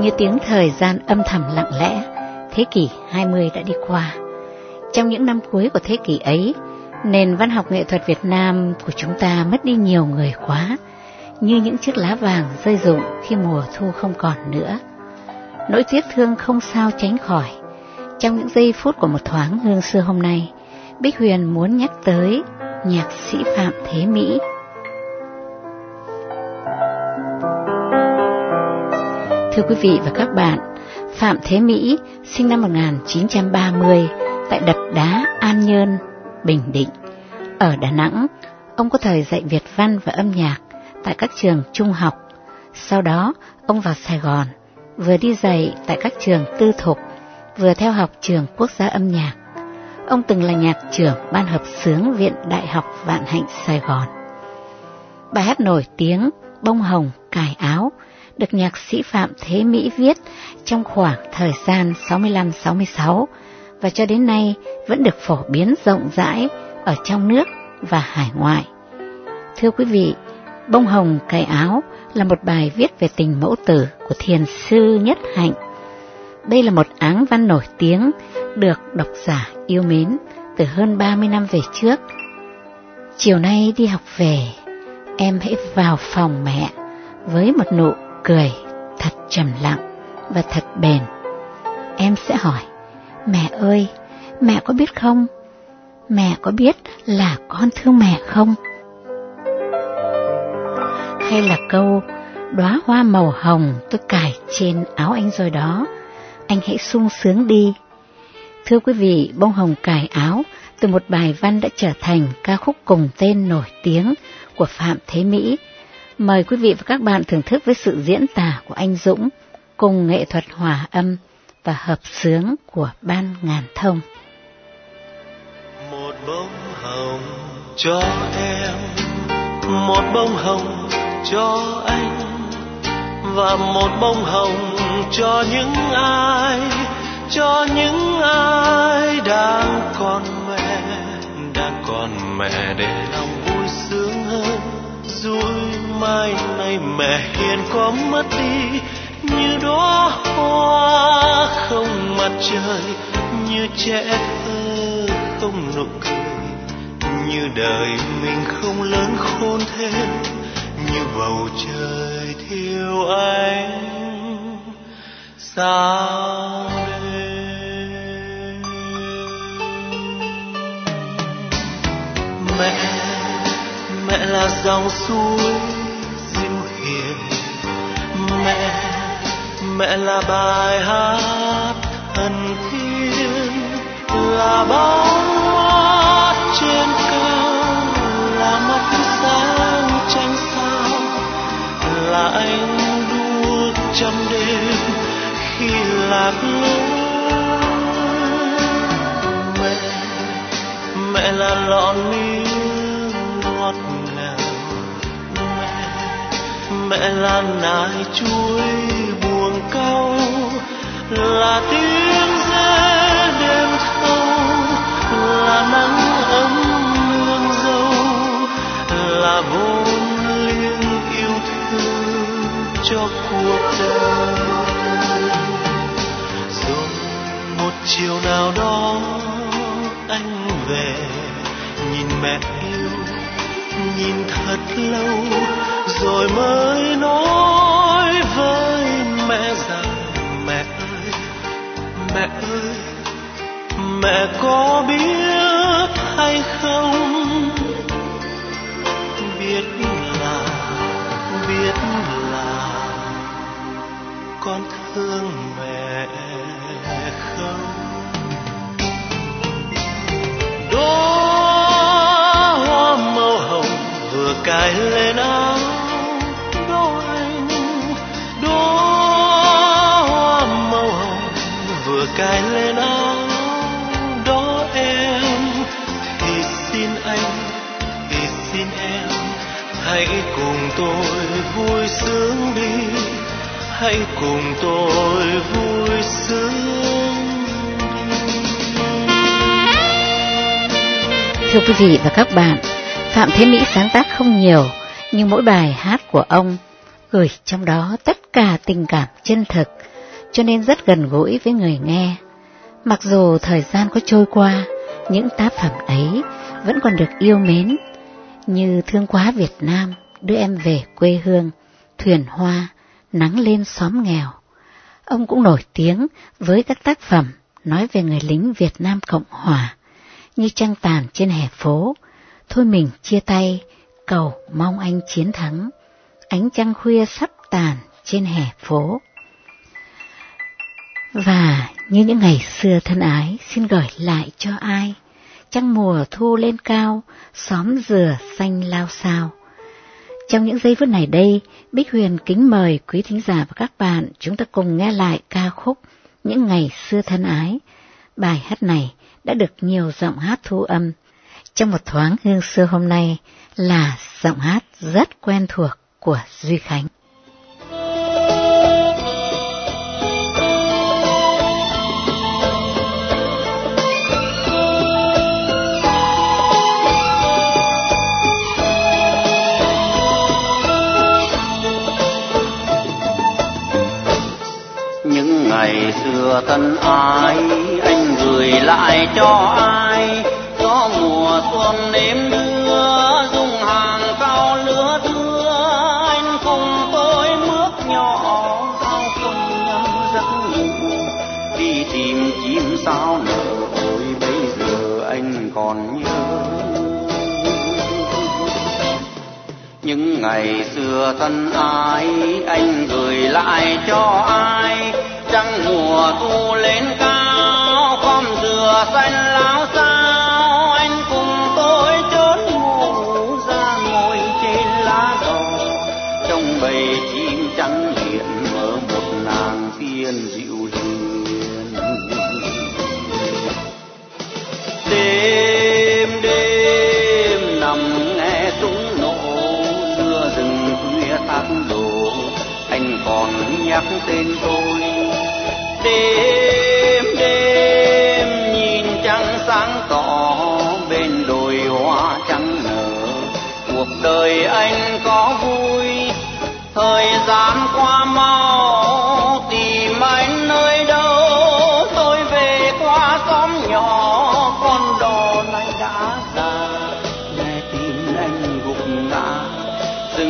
Như tiếng thời gian âm thầm lặng lẽ, thế kỷ 20 đã đi qua. Trong những năm cuối của thế kỷ ấy, nền văn học nghệ thuật Việt Nam của chúng ta mất đi nhiều người quá, như những chiếc lá vàng rơi rụng khi mùa thu không còn nữa. Nỗi tiếc thương không sao tránh khỏi. Trong những giây phút của một thoáng hương xưa hôm nay, Bích Huyền muốn nhắc tới nhạc sĩ Phạm Thế Mỹ. Thưa quý vị và các bạn, Phạm Thế Mỹ sinh năm 1930 tại Đập Đá, An Nhơn, Bình Định. Ở Đà Nẵng, ông có thời dạy Việt văn và âm nhạc tại các trường trung học. Sau đó, ông vào Sài Gòn, vừa đi dạy tại các trường tư thục, vừa theo học trường Quốc gia âm nhạc. Ông từng là nhạc trưởng ban hợp xướng Viện Đại học Vạn Hạnh Sài Gòn. Bài hát nổi tiếng Bông Hồng Cài Áo được nhạc sĩ Phạm Thế Mỹ viết trong khoảng thời gian 65-66 và cho đến nay vẫn được phổ biến rộng rãi ở trong nước và hải ngoại. Thưa quý vị, Bông Hồng Cài Áo là một bài viết về tình mẫu tử của thiền sư Nhất Hạnh. Đây là một áng văn nổi tiếng được độc giả yêu mến từ hơn 30 năm về trước. Chiều nay đi học về, em hãy vào phòng mẹ với một nụ cười thật trầm lặng và thật bền. Em sẽ hỏi, mẹ ơi, mẹ có biết không? Mẹ có biết là con thương mẹ không? Hay là câu, đóa hoa màu hồng tôi cài trên áo anh rồi đó, anh hãy sung sướng đi. Thưa quý vị, Bông Hồng Cài Áo từ một bài văn đã trở thành ca khúc cùng tên nổi tiếng của Phạm Thế Mỹ. Mời quý vị và các bạn thưởng thức với sự diễn tả của anh Dũng cùng nghệ thuật hòa âm và hợp xướng của Ban Ngàn Thông. Một bông hồng cho em, một bông hồng cho anh, và một bông hồng cho những ai đang còn mẹ để lòng vui sướng hơn. Rồi mai này mẹ hiền có mất đi, như đóa hoa không mặt trời, như trẻ thơ không nụ cười, như đời mình không lớn khôn thêm, như bầu trời thiếu ánh sao đêm. Mẹ là dòng suối dịu hiền, mẹ là bài hát thần thiên, là bóng mát trên cao, là mắt sáng trăng sao, là anh đuốc trăm đêm khi lạc lối. Mẹ là lọn miếng ngọt ngào, mẹ là nải chuối buồng cau, là tiếng rẽ đêm thâu, là nắng ấm nương dâu, là vốn liếng yêu thương cho cuộc đời. Rồi một chiều nào đó anh về, nhìn mẹ yêu, nhìn thật lâu, rồi mới nói với mẹ rằng mẹ ơi, mẹ có biết hay không? Biết là con thương mẹ không? Đóa hoa màu hồng vừa cài lên áo đó anh, đóa hoa màu hồng vừa cài lên áo đó em. Thì xin anh, thì xin em, hãy cùng tôi vui sướng đi, hãy cùng tôi vui sướng đi. Thưa quý vị và các bạn, Phạm Thế Mỹ sáng tác không nhiều, nhưng mỗi bài hát của ông gửi trong đó tất cả tình cảm chân thực cho nên rất gần gũi với người nghe. Mặc dù thời gian có trôi qua, những tác phẩm ấy vẫn còn được yêu mến, như Thương Quá Việt Nam, Đưa Em Về Quê Hương, Thuyền Hoa, Nắng Lên Xóm Nghèo. Ông cũng nổi tiếng với các tác phẩm nói về người lính Việt Nam Cộng Hòa, như Trăng Tàn Trên Hè Phố, Thôi Mình Chia Tay, Cầu Mong Anh Chiến Thắng, Ánh Trăng Khuya Sắp Tàn Trên Hè Phố. Và như những ngày xưa thân ái, xin gửi lại cho ai, trăng mùa thu lên cao, xóm dừa xanh lao xao. Trong những giây phút này đây, Bích Huyền kính mời quý thính giả và các bạn chúng ta cùng nghe lại ca khúc Những Ngày Xưa Thân Ái. Bài hát này đã được nhiều giọng hát thu âm. Trong một thoáng hương xưa hôm nay là giọng hát rất quen thuộc của Duy Khánh. Những ngày xưa thân ái, anh gửi lại cho ai? Gió mùa xuân êm đưa, dung hàng cao lứa thưa. Anh cùng tôi bước nhỏ, sao không nhắm giấc ngủ, đi tìm chim sao nở. Ôi bây giờ anh còn nhớ những ngày xưa thân ái, anh gửi lại cho ai? Trăng mùa thu lên cao, khóm dừa xanh láo xao. Anh cùng tôi trốn ngủ ra ngồi trên lá đỏ, trong bầy chim trắng hiện mở một nàng tiên dịu hiền. Đêm đêm nằm nghe súng nổ, xưa rừng khuya thác đổ, anh còn nhắc tên tôi. Đêm đêm nhìn trăng sáng tỏ, bên đồi hoa trắng nở. Cuộc đời anh có vui, thời gian qua